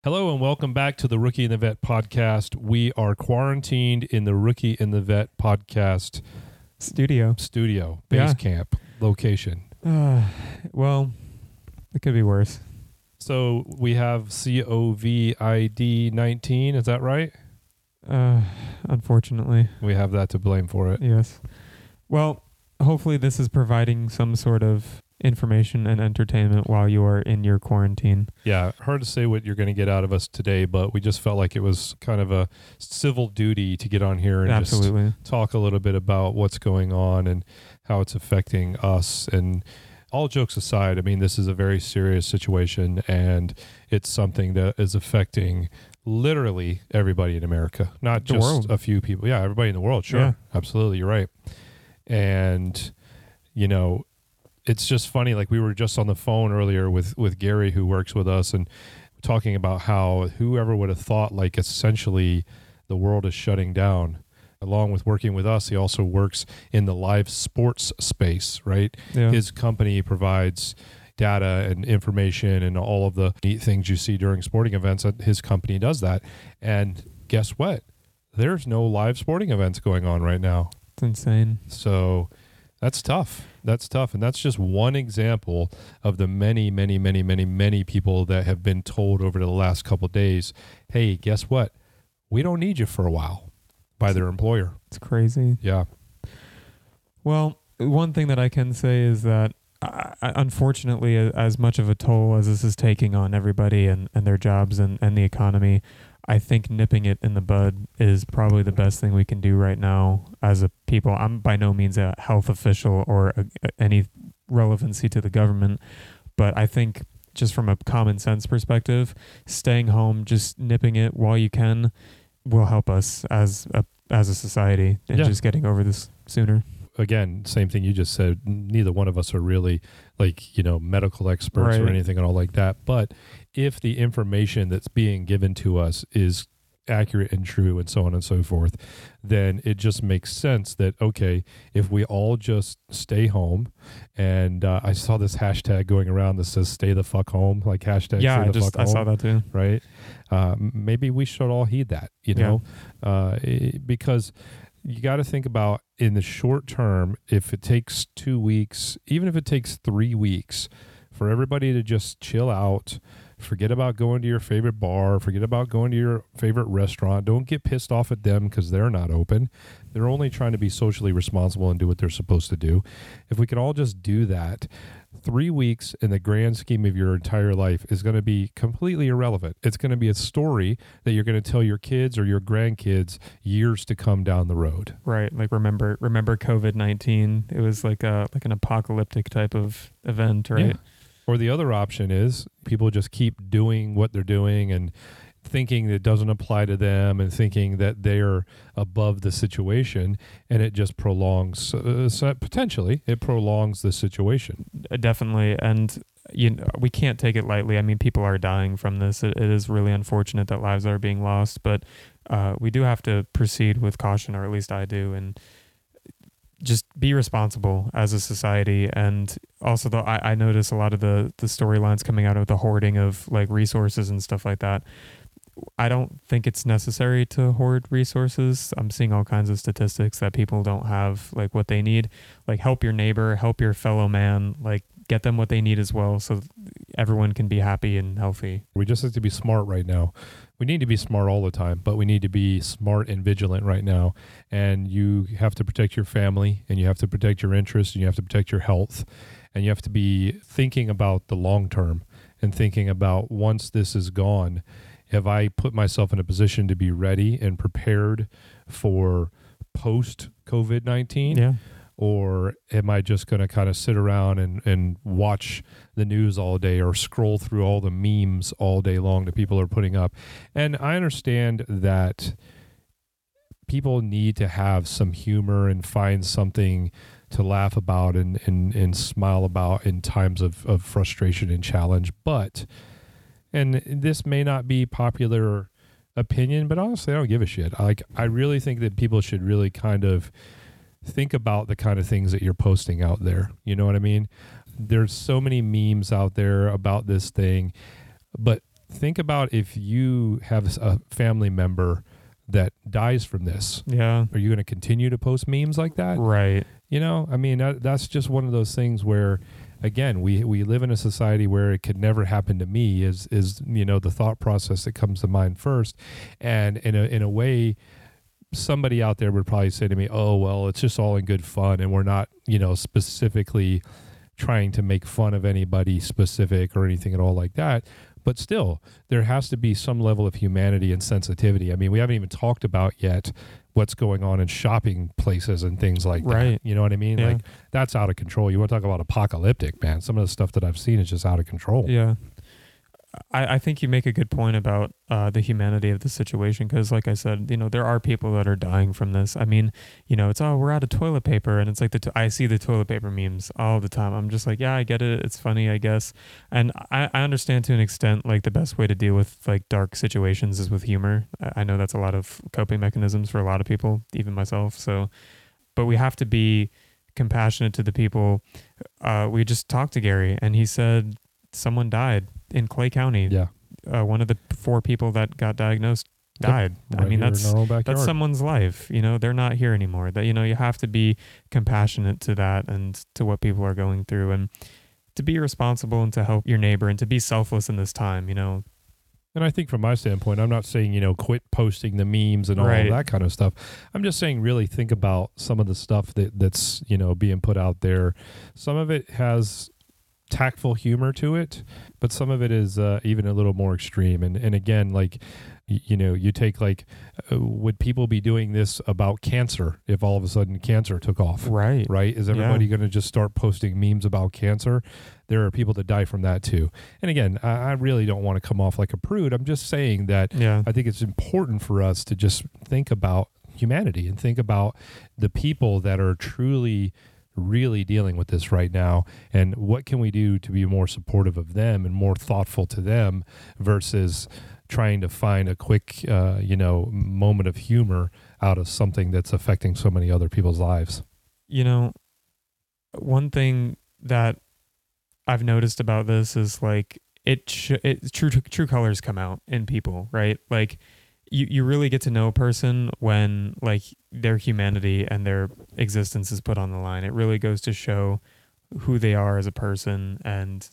Hello and welcome back to the Rookie and the Vet podcast. We are quarantined in the Rookie and the Vet podcast studio, base camp location. Well, it could be worse. So we have COVID-19, is that right? Unfortunately. We have that to blame for it. Yes. Well, hopefully this is providing some sort of information and entertainment while you are in your quarantine. Yeah, hard to say what you're going to get out of us today, but we just felt like it was kind of a civil duty to get on here and just talk a little bit about what's going on and how it's affecting us. And all jokes aside, I mean, this is a very serious situation, and it's something that is affecting literally everybody in America, not the just world. A few people. Yeah, everybody in the world. Sure. Yeah. Absolutely. You're right. And, you know, it's just funny. Like, we were just on the phone earlier with Gary, who works with us, and talking about how whoever would have thought, like, essentially the world is shutting down. Along with working with us, he also works in the live sports space, right? Yeah. His company provides data and information and all of the neat things you see during sporting events. His company does that. And guess what? There's no live sporting events going on right now. It's insane. So that's tough. That's tough. And that's just one example of the many, many, many, many, many people that have been told over the last couple of days, hey, guess what? We don't need you for a while, by their employer. It's crazy. Yeah. Well, one thing that I can say is that unfortunately, as much of a toll as this is taking on everybody and their jobs and the economy, I think nipping it in the bud is probably the best thing we can do right now as a people. I'm by no means a health official or any relevancy to the government, but I think just from a common sense perspective, staying home, just nipping it while you can, will help us as a society and just getting over this sooner. Again, same thing you just said. Neither one of us are really medical experts or anything at all like that. But if the information that's being given to us is accurate and true and so on and so forth, then it just makes sense that, okay, if we all just stay home, and I saw this hashtag going around that says stay the fuck home, like hashtag stay the fuck home. I saw that too. Right? Maybe we should all heed that, because you got to think about in the short term, if it takes 2 weeks, even if it takes 3 weeks for everybody to just chill out, forget about going to your favorite bar, forget about going to your favorite restaurant. Don't get pissed off at them because they're not open. They're only trying to be socially responsible and do what they're supposed to do. If we could all just do that, 3 weeks in the grand scheme of your entire life is going to be completely irrelevant. It's going to be a story that you're going to tell your kids or your grandkids years to come down the road. Right. Like remember COVID-19. It was like an apocalyptic type of event, right? Yeah. Or the other option is people just keep doing what they're doing and thinking that it doesn't apply to them and thinking that they're above the situation, and it just prolongs, potentially, it prolongs the situation. Definitely. And we can't take it lightly. I mean, people are dying from this. It is really unfortunate that lives are being lost, but we do have to proceed with caution, or at least I do, and just be responsible as a society. And also, though, I notice a lot of the storylines coming out of the hoarding of like resources and stuff like that. I don't think it's necessary to hoard resources. I'm seeing all kinds of statistics that people don't have like what they need. Like, help your neighbor, help your fellow man, like get them what they need as well, so everyone can be happy and healthy. We just have to be smart right now. We need to be smart all the time, but we need to be smart and vigilant right now. And you have to protect your family, and you have to protect your interests, and you have to protect your health, and you have to be thinking about the long term and thinking about, once this is gone, have I put myself in a position to be ready and prepared for post-COVID-19? Yeah. Or am I just going to kind of sit around and watch the news all day or scroll through all the memes all day long that people are putting up? And I understand that people need to have some humor and find something to laugh about and smile about in times of frustration and challenge. But, and this may not be popular opinion, but honestly, I don't give a shit. I really think that people should really kind of think about the kind of things that you're posting out there. You know what I mean? There's so many memes out there about this thing, but think about if you have a family member that dies from this. Yeah. Are you going to continue to post memes like that? Right. You know, I mean, that's just one of those things where, again, we live in a society where it could never happen to me is the thought process that comes to mind first. And in a way, somebody out there would probably say to me, oh, well, it's just all in good fun. And we're not, specifically trying to make fun of anybody specific or anything at all like that. But still, there has to be some level of humanity and sensitivity. I mean, we haven't even talked about yet what's going on in shopping places and things like that. You know what I mean? Yeah. Like, that's out of control. You want to talk about apocalyptic, man. Some of the stuff that I've seen is just out of control. Yeah. I think you make a good point about the humanity of the situation because, like I said, there are people that are dying from this. I mean, it's, we're out of toilet paper, and it's like I see the toilet paper memes all the time. I'm just like, yeah, I get it. It's funny, I guess. And I understand to an extent, like, the best way to deal with, like, dark situations is with humor. I know that's a lot of coping mechanisms for a lot of people, even myself. So, but we have to be compassionate to the people. We just talked to Gary, and he said someone died in Clay County. Yeah. One of the 4 people that got diagnosed died. Right. I mean, that's someone's life. They're not here anymore. That, you have to be compassionate to that and to what people are going through, and to be responsible and to help your neighbor and to be selfless in this time, And I think from my standpoint, I'm not saying, quit posting the memes and all of that kind of stuff. I'm just saying really think about some of the stuff that's, being put out there. Some of it has tactful humor to it, but some of it is even a little more extreme. And again, like, you take like, would people be doing this about cancer if all of a sudden cancer took off? Right. Is everybody going to just start posting memes about cancer? There are people that die from that too. And again, I really don't want to come off like a prude. I'm just saying that I think it's important for us to just think about humanity and think about the people that are truly really dealing with this right now, and what can we do to be more supportive of them and more thoughtful to them versus trying to find a quick moment of humor out of something that's affecting so many other people's lives. One thing that I've noticed about this is like true colors come out in people, right? Like you really get to know a person when like their humanity and their existence is put on the line. It really goes to show who they are as a person and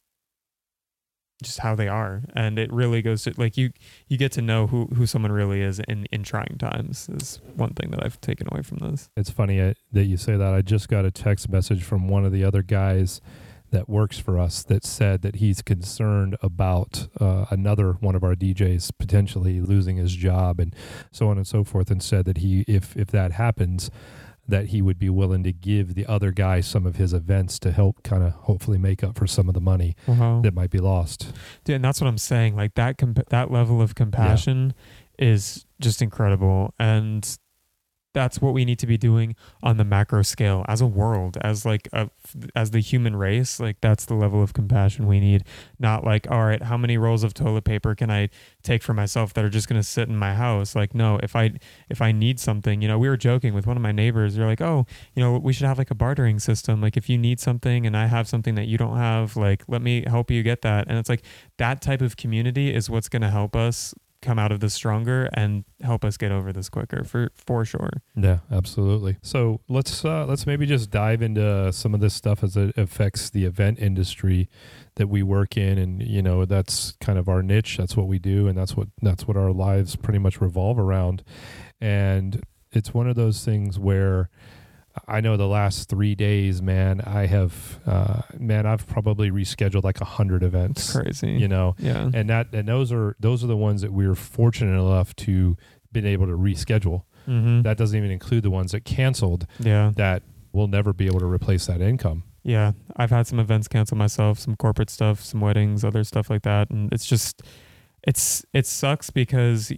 just how they are. And it really goes to like you get to know who someone really is in trying times is one thing that I've taken away from this. It's funny that you say that. I just got a text message from one of the other guys that works for us that said that he's concerned about another one of our DJs potentially losing his job and so on and so forth, and said that if that happens, that he would be willing to give the other guy some of his events to help kind of hopefully make up for some of the money that might be lost. Dude, and that's what I'm saying. Like that level of compassion is just incredible. And that's what we need to be doing on the macro scale as a world, as the human race. Like that's the level of compassion we need. Not like, all right, how many rolls of toilet paper can I take for myself that are just going to sit in my house? Like, no, if I need something, we were joking with one of my neighbors. They're like, oh, we should have like a bartering system. Like if you need something and I have something that you don't have, like, let me help you get that. And it's like that type of community is what's going to help us come out of this stronger and help us get over this quicker for sure. Yeah, absolutely. So let's maybe just dive into some of this stuff as it affects the event industry that we work in, and that's kind of our niche. That's what we do, and that's what our lives pretty much revolve around. And it's one of those things where I know the last 3 days, man, I've probably rescheduled like 100 events. It's crazy. Yeah. And those are the ones that we were fortunate enough to been able to reschedule. Mm-hmm. That doesn't even include the ones that canceled. Yeah. That will never be able to replace that income. Yeah. I've had some events cancel myself, some corporate stuff, some weddings, other stuff like that. And it's just, it sucks because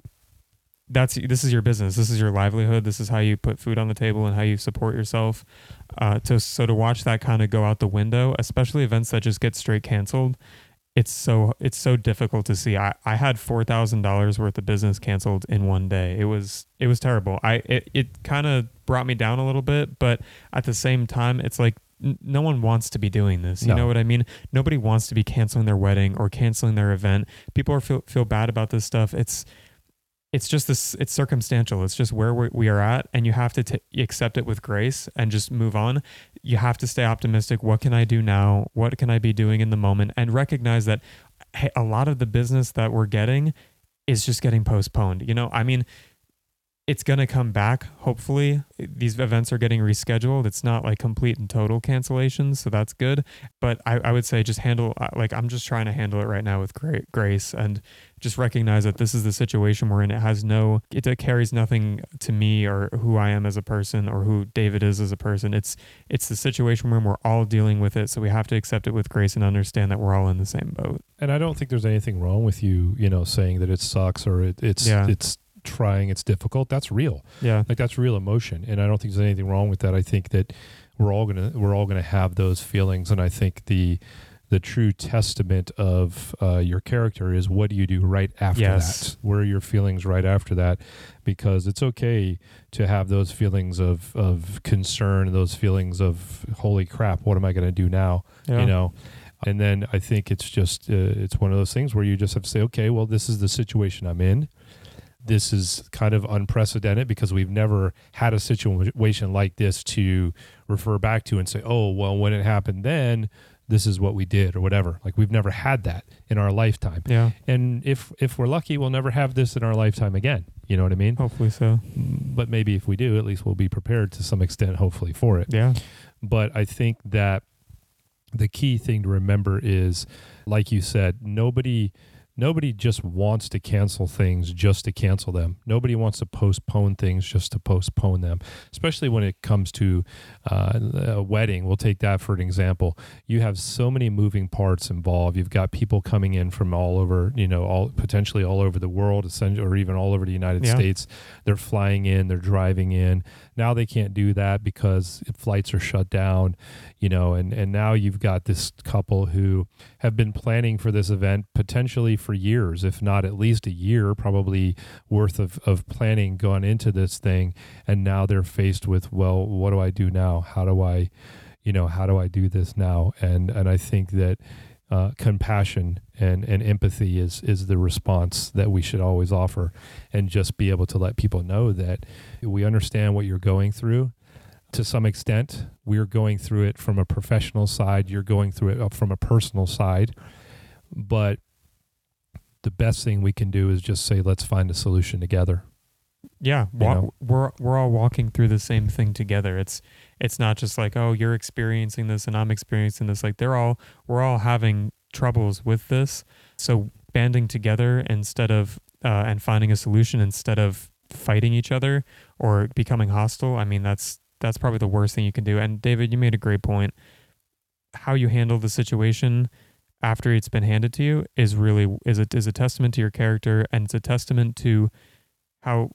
this is your business. This is your livelihood. This is how you put food on the table and how you support yourself. So to watch that kind of go out the window, especially events that just get straight canceled, it's so difficult to see. I had $4,000 worth of business canceled in one day. It was terrible. It kind of brought me down a little bit, but at the same time, it's like no one wants to be doing this. You No. know what I mean? Nobody wants to be canceling their wedding or canceling their event. People are feel bad about this stuff. It's just this, it's circumstantial. It's just where we are at, and you have to accept it with grace and just move on. You have to stay optimistic. What can I do now? What can I be doing in the moment? And recognize that, hey, a lot of the business that we're getting is just getting postponed. You know, I mean, it's going to come back. Hopefully these events are getting rescheduled. It's not like complete and total cancellations. So that's good. But I would say just handle, like, I'm just trying to handle it right now with grace, and just recognize that this is the situation we're in. It carries nothing to me or who I am as a person or who David is as a person. It's the situation where we're all dealing with it. So we have to accept it with grace and understand that we're all in the same boat. And I don't think there's anything wrong with you, saying that it sucks or it's trying, it's difficult. That's real. Yeah. Like, that's real emotion. And I don't think there's anything wrong with that. I think that we're all gonna have those feelings. And I think the true testament of your character is, what do you do right after that? What are your feelings right after that? Because it's okay to have those feelings of concern, those feelings of, holy crap, what am I going to do now? Yeah. And then I think it's just, it's one of those things where you just have to say, okay, well, this is the situation I'm in. This is kind of unprecedented because we've never had a situation like this to refer back to and say, oh, well, when it happened then, this is what we did or whatever. Like, we've never had that in our lifetime. Yeah. And if we're lucky, we'll never have this in our lifetime again. You know what I mean? Hopefully so. But maybe if we do, at least we'll be prepared to some extent, hopefully, for it. Yeah. But I think that the key thing to remember is, like you said, nobody just wants to cancel things just to cancel them. Nobody wants to postpone things just to postpone them, especially when it comes to a wedding. We'll take that for an example. You have so many moving parts involved. You've got people coming in from all over, potentially all over the world, or even all over the United States. They're flying in, they're driving in. Now they can't do that because flights are shut down, and now you've got this couple who have been planning for this event potentially for years, if not at least a year, probably worth of planning gone into this thing. And now they're faced with, well, what do I do now? How do I do this now? And I think that compassion and empathy is the response that we should always offer, and just be able to let people know that we understand what you're going through. To some extent, we're going through it from a professional side. You're going through it from a personal side. But the best thing we can do is just say, let's find a solution together. Yeah, we're all walking through the same thing together. It's not just like, oh, you're experiencing this and I'm experiencing this. Like, we're all having troubles with this. So banding together instead of and finding a solution instead of fighting each other or becoming hostile. I mean, that's probably the worst thing you can do. And David, you made a great point. How you handle the situation after it's been handed to you is a testament to your character, and it's a testament to how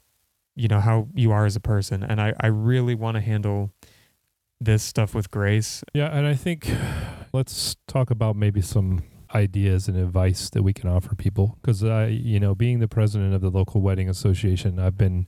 you are as a person. And I really want to handle this stuff with grace. Yeah, and I think let's talk about maybe some ideas and advice that we can offer people. Because being the president of the local wedding association, I've been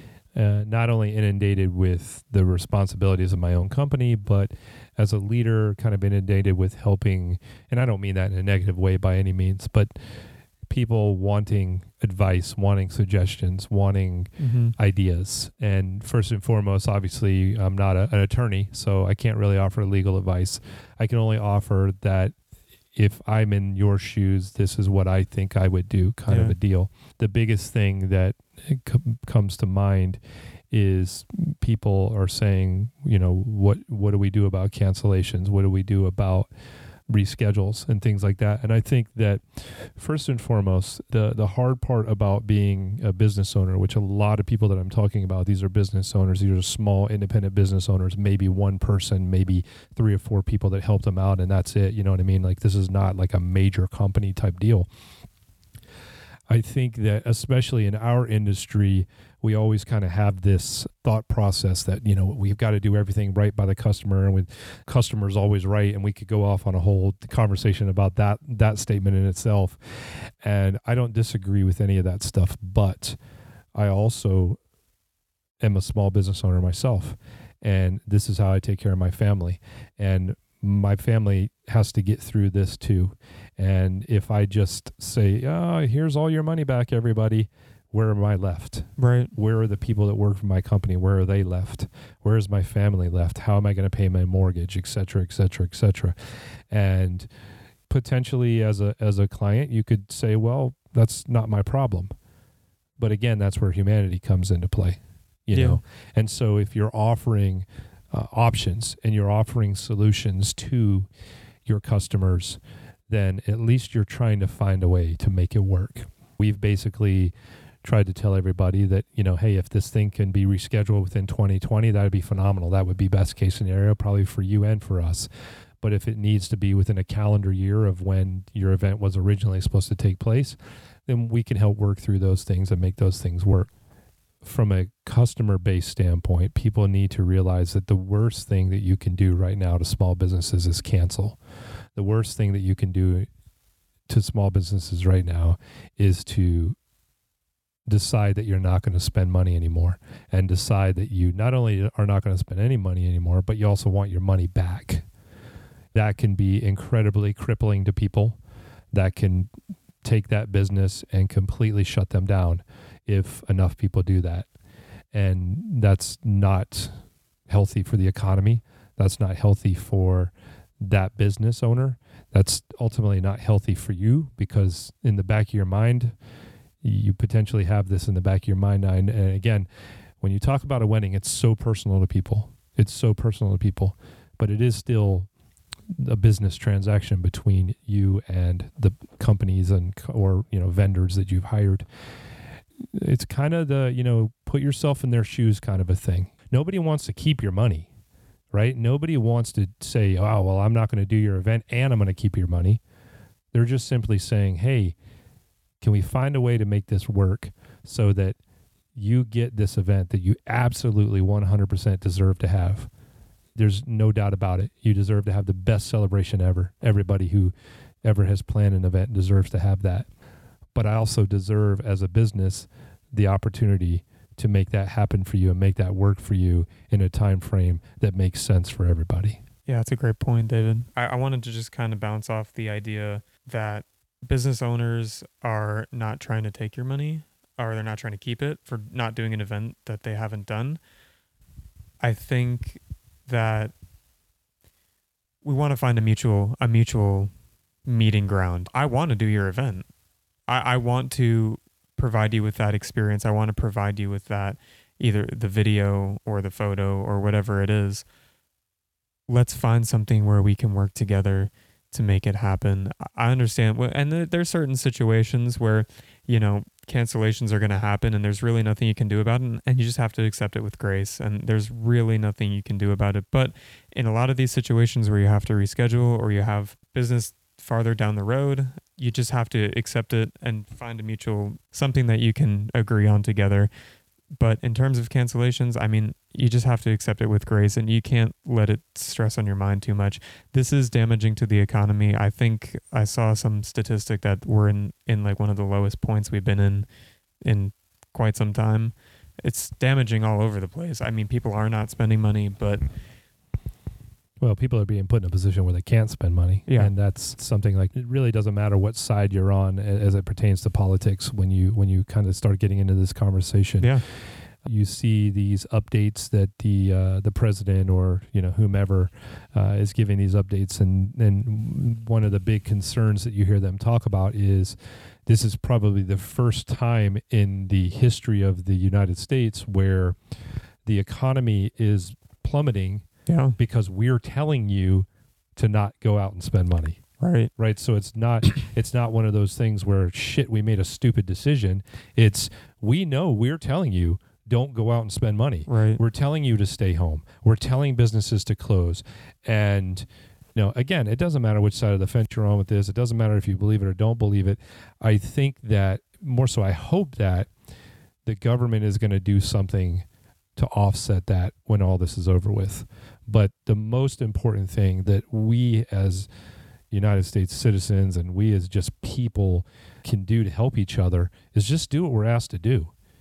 not only inundated with the responsibilities of my own company, but as a leader, kind of inundated with helping, and I don't mean that in a negative way by any means, but people wanting advice, wanting suggestions, wanting ideas. And first and foremost, obviously, I'm not an attorney, so I can't really offer legal advice. I can only offer that if I'm in your shoes, this is what I think I would do, kind of a deal. The biggest thing that comes to mind is people are saying, what do we do about cancellations? What do we do about reschedules and things like that? And I think that first and foremost, the hard part about being a business owner, which a lot of people that I'm talking about, these are business owners, these are small independent business owners, maybe one person, maybe 3 or 4 people that help them out, and that's it. You know what I mean? Like, this is not like a major company type deal. I think that especially in our industry, we always kind of have this thought process that, we've got to do everything right by the customer, and with customers always right. And we could go off on a whole conversation about that statement in itself. And I don't disagree with any of that stuff, but I also am a small business owner myself. and this is how I take care of my family. And my family has to get through this too. And if I just say, oh, here's all your money back, everybody, where am I left? Right. Where are the people that work for my company? Where are they left? Where is my family left? How am I going to pay my mortgage, et cetera, et cetera, et cetera? And potentially as a client, you could say, well, that's not my problem. But again, that's where humanity comes into play, you know? And so if you're offering options and you're offering solutions to your customers, then at least you're trying to find a way to make it work. We've basically tried to tell everybody that, you know, hey, if this thing can be rescheduled within 2020, that would be phenomenal. That would be best case scenario, probably for you and for us. But if it needs to be within a calendar year of when your event was originally supposed to take place, then we can help work through those things and make those things work. From a customer-based standpoint, people need to realize that the worst thing that you can do right now to small businesses is cancel. The worst thing that you can do to small businesses right now is to decide that you're not going to spend money anymore, and decide that you not only are not going to spend any money anymore, but you also want your money back. That can be incredibly crippling to people. That can take that business and completely shut them down if enough people do that. And that's not healthy for the economy. That's not healthy for that business owner. That's ultimately not healthy for you, because in the back of your mind, you potentially have this in the back of your mind. And again, when you talk about a wedding, it's so personal to people. It's so personal to people, but it is still a business transaction between you and the companies or vendors that you've hired. It's kind of the, put yourself in their shoes kind of a thing. Nobody wants to keep your money, right? Nobody wants to say, oh, well, I'm not going to do your event and I'm going to keep your money. They're just simply saying, hey, can we find a way to make this work so that you get this event that you absolutely 100% deserve to have? There's no doubt about it. You deserve to have the best celebration ever. Everybody who ever has planned an event deserves to have that. But I also deserve, as a business, the opportunity to make that happen for you and make that work for you in a time frame that makes sense for everybody. Yeah, that's a great point, David. I wanted to just kind of bounce off the idea that business owners are not trying to take your money, or they're not trying to keep it for not doing an event that they haven't done. I think that we want to find a mutual meeting ground. I want to do your event. I want to provide you with that experience. I want to provide you with that, either the video or the photo or whatever it is. Let's find something where we can work together to make it happen. I understand, and there's certain situations where, cancellations are going to happen and there's really nothing you can do about it, and you just have to accept it with grace, and there's really nothing you can do about it. But in a lot of these situations where you have to reschedule or you have business farther down the road, you just have to accept it and find something that you can agree on together. But in terms of cancellations, you just have to accept it with grace, and you can't let it stress on your mind too much. This is damaging to the economy. I think I saw some statistic that we're in like one of the lowest points we've been in quite some time. It's damaging all over the place. People are not spending money, but well, people are being put in a position where they can't spend money. Yeah. And that's something like, it really doesn't matter what side you're on as it pertains to politics when you kind of start getting into this conversation. Yeah. You see these updates that the president or whomever is giving these updates, and one of the big concerns that you hear them talk about is this is probably the first time in the history of the United States where the economy is plummeting. Yeah. Because we're telling you to not go out and spend money. Right. So it's not one of those things where we made a stupid decision. It's, we know we're telling you don't go out and spend money. Right. We're telling you to stay home. We're telling businesses to close. And again, it doesn't matter which side of the fence you're on with this. It doesn't matter if you believe it or don't believe it. I think that more so, I hope that the government is going to do something to offset that when all this is over with. But the most important thing that we as United States citizens and we as just people can do to help each other is just do what we're asked to do.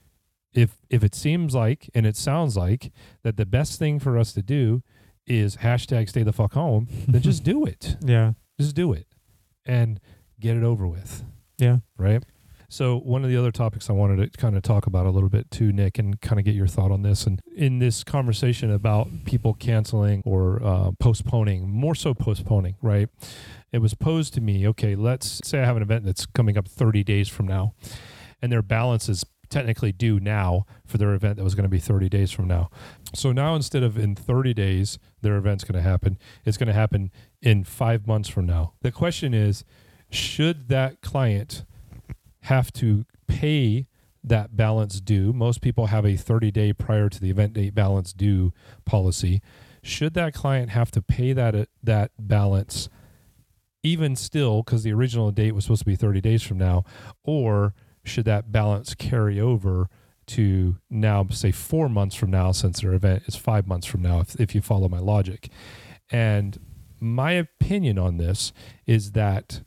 if it seems like, and it sounds like, that the best thing for us to do is hashtag stay the fuck home, then just do it. Yeah. Just do it and get it over with. Yeah. Right? So one of the other topics I wanted to kind of talk about a little bit too, Nick, and kind of get your thought on this. And in this conversation about people canceling or postponing, more so postponing, right? It was posed to me, okay, let's say I have an event that's coming up 30 days from now, and their balance is technically due now for their event that was going to be 30 days from now. So now instead of in 30 days, their event's going to happen, it's going to happen in 5 months from now. The question is, should that client have to pay that balance due? Most people have a 30-day prior to the event date balance due policy. Should that client have to pay that balance even still, because the original date was supposed to be 30 days from now, or should that balance carry over to now, say 4 months from now, since their event is 5 months from now, if you follow my logic? And my opinion on this is that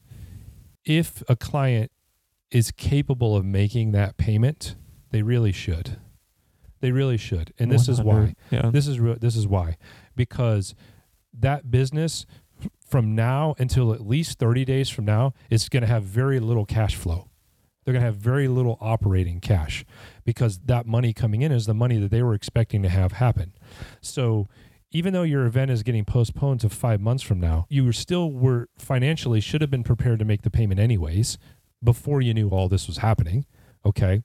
if a client is capable of making that payment, they really should. They really should. And this is why. Yeah. This is why. Because that business from now until at least 30 days from now is going to have very little cash flow. They're going to have very little operating cash, because that money coming in is the money that they were expecting to have happen. So even though your event is getting postponed to 5 months from now, you were financially should have been prepared to make the payment anyways, before you knew all this was happening, okay?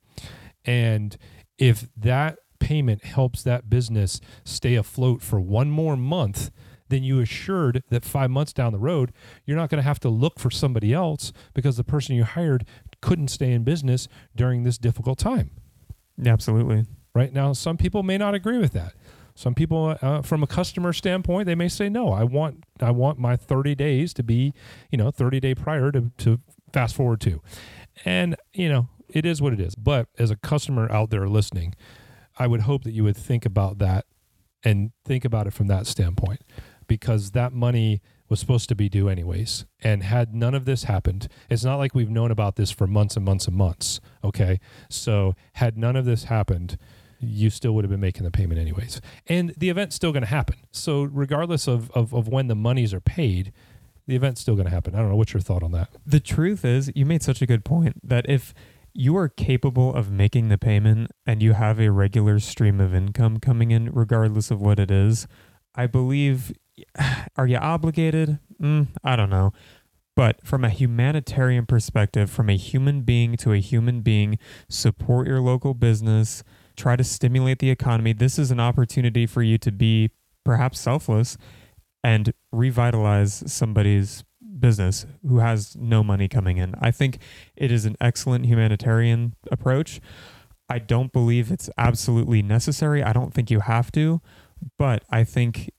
And if that payment helps that business stay afloat for 1 more month, then you assured that 5 months down the road, you're not going to have to look for somebody else, because the person you hired couldn't stay in business during this difficult time. Yeah, absolutely. Right? Now, some people may not agree with that. Some people, from a customer standpoint, they may say, no, I want my 30 days to be, 30 day prior to fast forward to. And, it is what it is. But as a customer out there listening, I would hope that you would think about that and think about it from that standpoint, because that money was supposed to be due anyways. And had none of this happened, it's not like we've known about this for months and months and months. Okay. So had none of this happened, you still would have been making the payment anyways. And the event's still going to happen. So regardless of when the monies are paid, the event's still going to happen. I don't know. What's your thought on that? The truth is, you made such a good point that if you are capable of making the payment and you have a regular stream of income coming in, regardless of what it is, I believe, are you obligated? I don't know. But from a humanitarian perspective, from a human being to a human being, support your local business, try to stimulate the economy. This is an opportunity for you to be perhaps selfless and revitalize somebody's business who has no money coming in. I think it is an excellent humanitarian approach. I don't believe it's absolutely necessary. I don't think you have to, but I think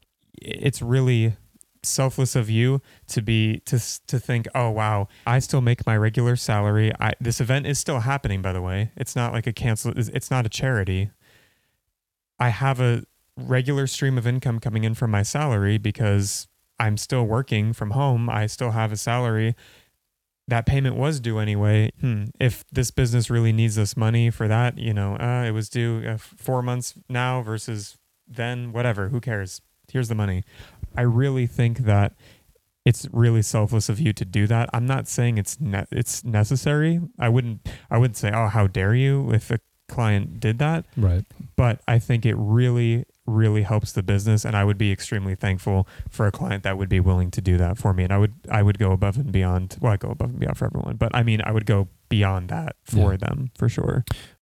it's really selfless of you to think, oh wow, I still make my regular salary. This event is still happening, by the way. It's not like it's not a charity. I have a regular stream of income coming in from my salary because I'm still working from home. I still have a salary. That payment was due anyway. If this business really needs this money for that, it was due 4 months now versus then, whatever, who cares? Here's the money. I really think that it's really selfless of you to do that. I'm not saying it's necessary. I wouldn't say, oh, how dare you, if a client did that. Right. But I think it really, really helps the business, and I would be extremely thankful for a client that would be willing to do that for me. And I would go above and beyond. Well, I go above and beyond for everyone, but I mean, I would go beyond that for them for sure.